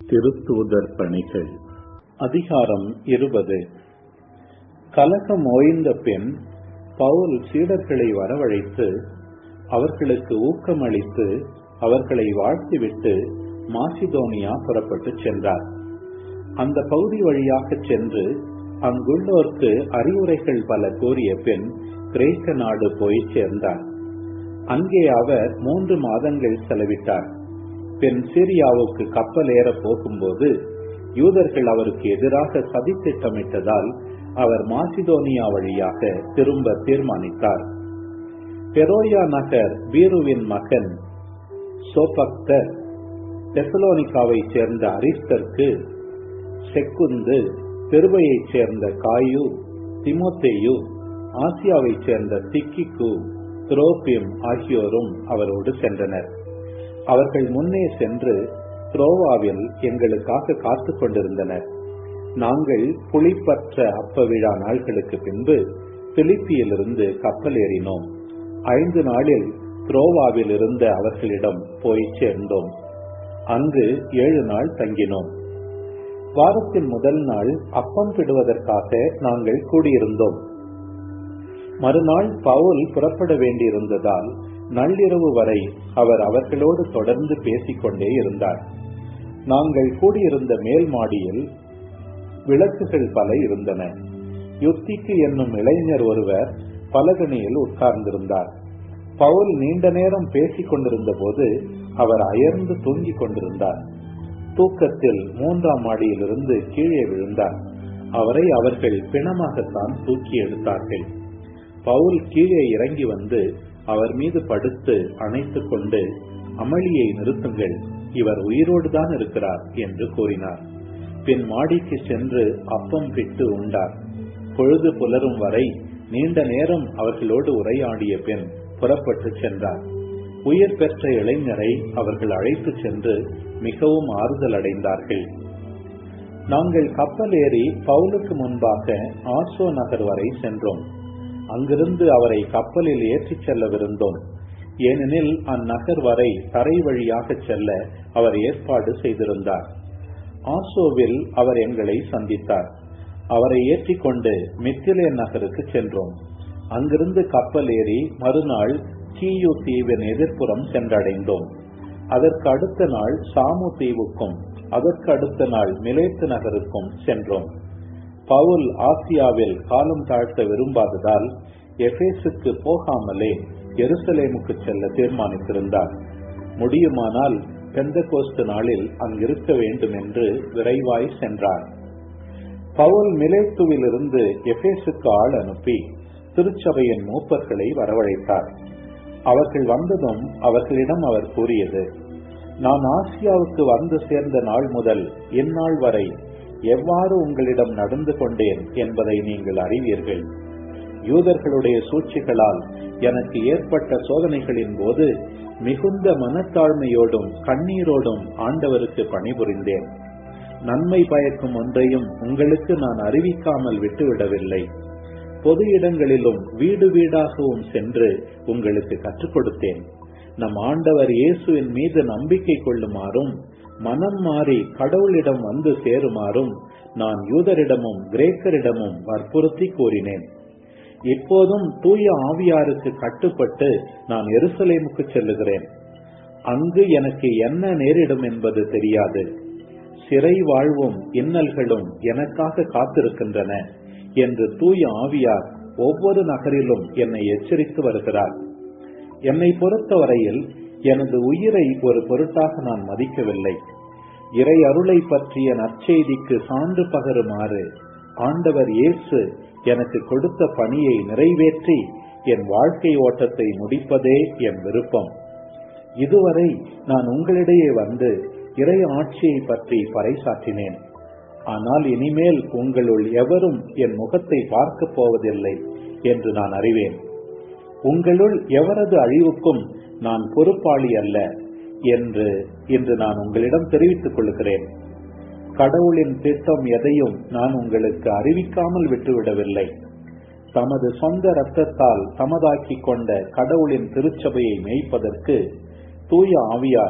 திருத்தூதர் பணிகள் அதிகாரம் 20. கலகம் ஓய்ந்த பின் பவுல் சீடர்களை வரவழைத்து அவர்களுக்கு ஊக்கமளித்து அவர்களை வாழ்த்திவிட்டு மாசிதோனியா புறப்பட்டு சென்றார். அந்த பகுதி வழியாக சென்று அங்குள்ளோர்க்கு அறிவுரைகள் பல கூறிய பின் கிரேக்க நாடு போய் சேர்ந்தார். அங்கே அவர் 3 மாதங்கள் செலவிட்டார். பின் சீரியாவுக்கு கப்பல் ஏற போகும்போது யூதர்கள் அவருக்கு எதிராக சதி திட்டமிட்டதால் அவர் மாசிதோனியா வழியாக திரும்ப தீர்மானித்தார். பெரோயா நகர் பீருவின் மகன் சோபக்தர், தெசலோனிகாவை சேர்ந்த அரிஸ்தர்க்கு, செக்குந்து, பெருபையைச் சேர்ந்த காயு, திமோத்தேயு, ஆசியாவை சேர்ந்த திக்கிக்கு, துரோபிம் ஆகியோரும் அவரோடு சென்றனர். அவர்கள் முன்னே சென்று துரோவாவில் எங்களுக்காக காத்து கொண்டிருந்தனர். நாங்கள் புளிப்பற்ற அப்ப விழா நாள்களுக்கு பின்பு பிலிப்பியிலிருந்து கப்பல் ஏறினோம். 5 நாளில் துரோவாவில் இருந்த அவர்களிடம் போய் சேர்ந்தோம். அங்கு 7 நாள் தங்கினோம். வாரத்தின் முதல் நாள் அப்பம் பிடுவதற்காக நாங்கள் கூடியிருந்தோம். மறுநாள் பவுல் புறப்பட வேண்டியிருந்ததால் நள்ளிரவு வரை அவர் அவர்களோடு தொடர்ந்து பேசிக்கொண்டே இருந்தார். நாங்கள் கூடியிருந்த மேல் மாடியில் விளக்குகள் பல இருந்தன. யுத்திக்கு என்னும் இளைஞர் ஒருவர் பலகணியில் உட்கார்ந்திருந்தார். பவுல் நீண்ட நேரம் பேசிக் கொண்டிருந்த போது அவர் அயர்ந்து தூங்கிக் கொண்டிருந்தார். தூக்கத்தில் 3ஆம் மாடியிலிருந்து கீழே விழுந்தார். அவரை அவர்கள் பிணமாகத்தான் தூக்கி எடுத்தார்கள். பவுல் கீழே இறங்கி வந்து அவர் மீது படுத்து அணைத்துக் கொண்டு, அமளியை நிறுத்துங்கள், இவர் உயிரோடுதான் இருக்கிறார் என்று கூறினார். பின் மாடிக்கு சென்று அப்பம் பிட்டு உண்டார். பொழுது புலரும் வரை நீண்ட நேரம் அவர்களோடு உரையாடிய பின் புறப்பட்டு சென்றார். உயிர் பெற்ற இளைஞரை அவர்கள் அழைத்து சென்று மிகவும் ஆறுதல் அடைந்தார்கள். நாங்கள் கப்பல் ஏறி பவுலுக்கு முன்பாக ஆசோ நகர் வரை சென்றோம். அங்கிருந்து அவரை கப்பலில் ஏற்றிச் செல்லவிருந்தோம். ஏனெனில் அந்நகர் வரை தரை வழியாக செல்ல அவர் ஏற்பாடு செய்திருந்தார். ஆசோவில் அவர் எங்களை சந்தித்தார். அவரை ஏற்றிக்கொண்டு மித்திலேன் நகருக்கு சென்றோம். அங்கிருந்து கப்பல் ஏறி மறுநாள் கீயு தீவின் எதிர்ப்புறம் சென்றடைந்தோம். அதற்கு அடுத்த நாள் சாமு தீவுக்கும் அதற்கு அடுத்த நாள் மிலேத்து நகருக்கும் சென்றோம். பவுல் ஆசியாவில் காலம் தாழ்த்த விரும்பாததால் எபேசுக்கு போகாமலே எருசலேமுக்கு செல்ல தீர்மானித்திருந்தார். முடியுமானால் பெந்தகோஸ்து நாளில் அங்கிருக்க வேண்டும் என்று விரைவாய் சென்றார். பவுல் மிலேத்துவிலிருந்து எபேசுக்கு ஆள் அனுப்பி திருச்சபையின் மூப்பர்களை வரவழைத்தார். அவர்கள் வந்ததும் அவர்களிடம் அவர் கூறியது, நான் ஆசியாவுக்கு வந்து சேர்ந்த நாள் முதல் இந்நாள் வரை எவ்வாறு உங்களிடம் நடந்து கொண்டேன் என்பதை நீங்கள் அறிவீர்கள். யூதர்களுடைய சூழ்ச்சிகளால் எனக்கு ஏற்பட்ட சோதனைகளின் போது மிகுந்த மனத்தாழ்மையோடும் கண்ணீரோடும் ஆண்டவருக்கு பணிபுரிந்தேன். நன்மை பயக்கும் ஒன்றையும் உங்களுக்கு நான் அறிவிக்காமல் விட்டுவிடவில்லை. பொது இடங்களிலும் வீடு வீடாகவும் சென்று உங்களுக்கு கற்றுக் கொடுத்தேன். நம் ஆண்டவர் இயேசுவின் மீது நம்பிக்கை கொள்ளுமாறும் மனம் மாறி கடவுளிடம் வந்து சேருமாறும் நான் யூதரிடமும் கிரேக்கரிடமும் வற்புறுத்தி கூறினேன். இப்போதும் தூய ஆவியாருக்கு கட்டுப்பட்டு நான் எருசலேமுக்கு செல்லுகிறேன். அங்கு எனக்கு என்ன நேரிடும் என்பது தெரியாது. சிறை வாழ்வும் இன்னல்களும் எனக்காக காத்திருக்கின்றன என்று தூய ஆவியார் ஒவ்வொரு நகரிலும் என்னை எச்சரித்து வருகிறார். என்னை பொறுத்தவரையில் எனது உயிரை ஒரு பொருட்டாக நான் மதிக்கவில்லை. இறை அருளை பற்றிய நற்செய்திக்கு சான்று பகருமாறு ஆண்டவர் இயேசு எனக்கு கொடுத்த பணியை நிறைவேற்றி என் வாழ்க்கை ஓட்டத்தை முடிப்பதே என் விருப்பம். இதுவரை நான் உங்களிடையே வந்து இறை ஆட்சியை பற்றி பறைசாற்றினேன். ஆனால் இனிமேல் உங்களுள் எவரும் என் முகத்தை பார்க்க போவதில்லை என்று நான் அறிவேன். உங்களுள் எவரது அழிவுக்கும் நான் பொறுப்பாளி அல்ல என்று இன்று நான் உங்களிடம் தெரிவித்துக் கொள்கிறேன். கடவுளின் திட்டம் எதையும் நான் உங்களுக்கு அறிவிக்காமல் விட்டுவிடவில்லை. தமது சொந்த இரத்தத்தால் தமதாக்கி கொண்ட கடவுளின் திருச்சபையை மேய்ப்பதற்கு தூய ஆவியார்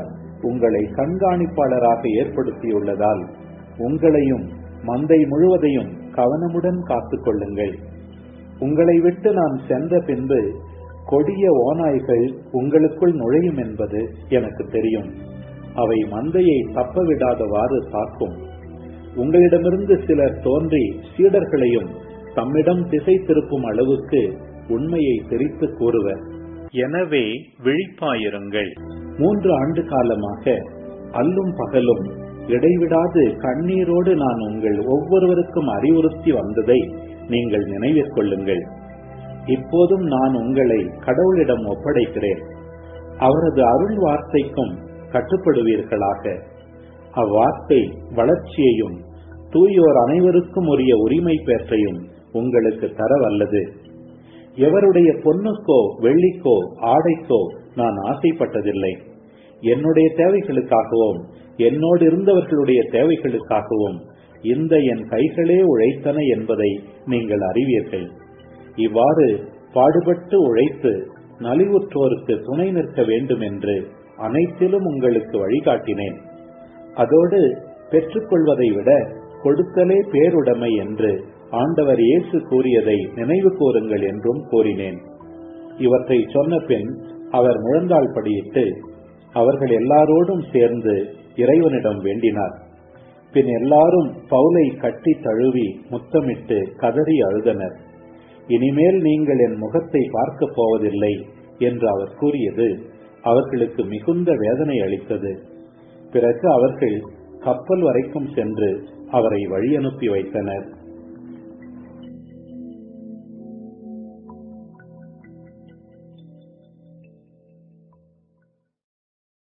உங்களை கண்காணிப்பாளராக ஏற்படுத்தியுள்ளதால் உங்களையும் மந்தை முழுவதையும் கவனமுடன் காத்துக் கொள்ளுங்கள். உங்களை விட்டு நான் சென்ற பின்பு கொடிய ஓநாய்கள் உங்களுக்குள் நுழையும் என்பது எனக்கு தெரியும். அவை மந்தையை தப்பவிடாதவாறு தாக்கும். உங்களிடமிருந்து சிலர் தோன்றி சீடர்களையும் தம்மிடம் திசை திருப்பும் அளவுக்கு உண்மையை திரித்து கூறுவர். எனவே விழிப்பாயிருங்கள். 3 ஆண்டு காலமாக அல்லும் பகலும் இடைவிடாது கண்ணீரோடு நான் உங்கள் ஒவ்வொருவருக்கும் அறிவுறுத்தி வந்ததை நீங்கள் நினைவிற்கொள்ளுங்கள். இப்போதும் நான் உங்களை கடவுளிடம் ஒப்படைக்கிறேன். அவரது அருள் வார்த்தைக்கும் கட்டுப்படுவீர்களாக. அவ்வார்த்தை வளர்ச்சியையும் தூயோர் அனைவருக்கும் உரிய உரிமை பெற்றையும் உங்களுக்கு தர வல்லது. எவருடைய பொன்னுக்கோ வெள்ளிக்கோ ஆடைக்கோ நான் ஆசைப்பட்டதில்லை. என்னுடைய தேவைகளுக்காகவும் என்னோடு இருந்தவர்களுடைய தேவைகளுக்காகவும் இந்த என் கைகளே உழைத்தன என்பதை நீங்கள் அறிவீர்கள். இவ்வாறு பாடுபட்டு உழைத்து நலிவுற்றோருக்கு துணை நிற்க வேண்டும் என்று அனைத்திலும் உங்களுக்கு வழிகாட்டினேன். அதோடு பெற்றுக்கொள்வதை விட கொடுத்தலே பேருடைமை என்று ஆண்டவர் இயேசு கூறியதை நினைவு கூறுங்கள் என்றும் கூறினேன். இவற்றை சொன்ன பின் அவர் முழந்தாள் படியிட்டு அவர்கள் எல்லாரோடும் சேர்ந்து இறைவனிடம் வேண்டினார். பின் எல்லாரும் பவுலை கட்டி தழுவி முத்தமிட்டு கதறி அழுதனர். இனிமேல் நீங்கள் என் முகத்தை பார்க்க போவதில்லை என்று அவர் கூறியது அவர்களுக்கு மிகுந்த வேதனை அளித்தது. பிறகு அவர்கள் கப்பல் வரைக்கும் சென்று அவரை வழி அனுப்பி வைத்தனர்.